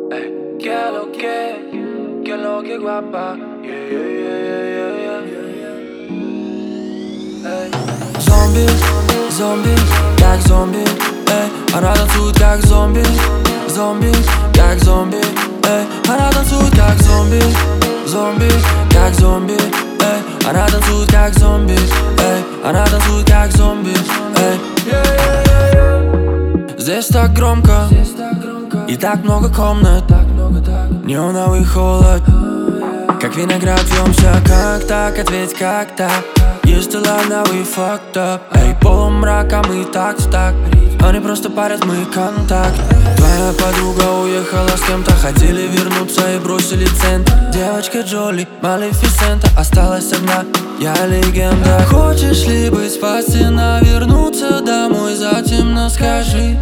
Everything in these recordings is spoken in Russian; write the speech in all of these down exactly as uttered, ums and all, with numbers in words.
Ey, que lo que, que lo que guapa. Yeah, yeah, yeah, yeah, yeah, yeah. Ey. Зомби, зомби, как зомби, эй. Она танцует как зомби, зомби, как зомби, эй. Она танцует как зомби, зомби, как зомби, эй. Она танцует как зомби, эй. Она танцует как зомби, эй. Здесь так громко, и так много комнат, неоновый холод. Как виноград вьемся, как так, ответь, как так. Used to love, now we fucked up. Эй, полумрак, а мы так так. Они просто парят, мы контакт. Твоя подруга уехала с кем-то, хотели вернуться и бросили цент. Девочка Джоли, Малефисента, осталась одна, я легенда. Хочешь ли быть спасена, вернуться домой, затемно скажи.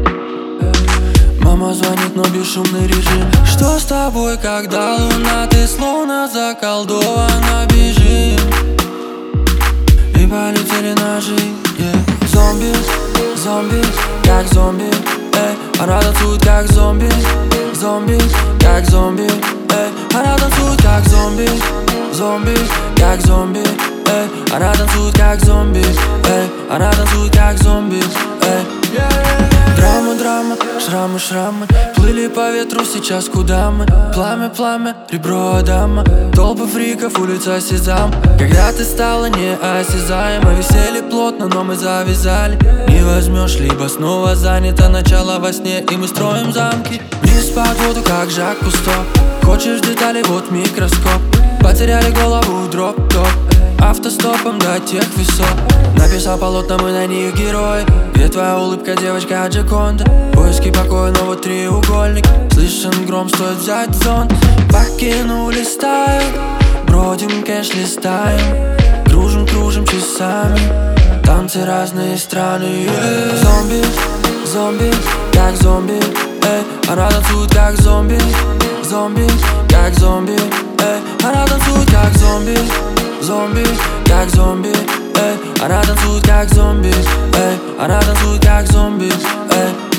Мама звонит, но бесшумный режим. Что с тобой, когда луна, ты словно заколдована, бежим. И полетели ножи, yeah. Зомби, зомби, как зомби, эй. Она танцует как зомби, зомби, как зомби, эй. Она танцует как зомби, зомби, как зомби, эй. Она танцует как зомби, эй. Она танцует как зомби, эй. Драма, драма, шрамы, шрамы плыли по ветру, сейчас куда мы? Пламя, пламя, ребро Адама. Толпы фриков, улица Сезам. Когда ты стала неосязаема, висели плотно, но мы завязали. Не возьмешь, либо снова занято, начало во сне, и мы строим замки. Вниз под воду, как Жак Кусто. Хочешь детали, вот микроскоп. Потеряли голову, дроп-топ. Автостопом до тех высот. Написал полотна, мы на них герои. Где твоя улыбка, девочка Джаконда? Поиски покоя, но вот треугольник. Слышен гром, стоит взять зонт. Покинули стаю, бродим, кэш листаем. Кружим, кружим часами. Танцы разные страны, yeah. Зомби, зомби, как зомби, эй. Она танцует как зомби, зомби, как зомби, эй. Она танцует как зомби, зомби, как зомби, эй. Она танцует как зомби, эй. Она танцует как зомби, эй.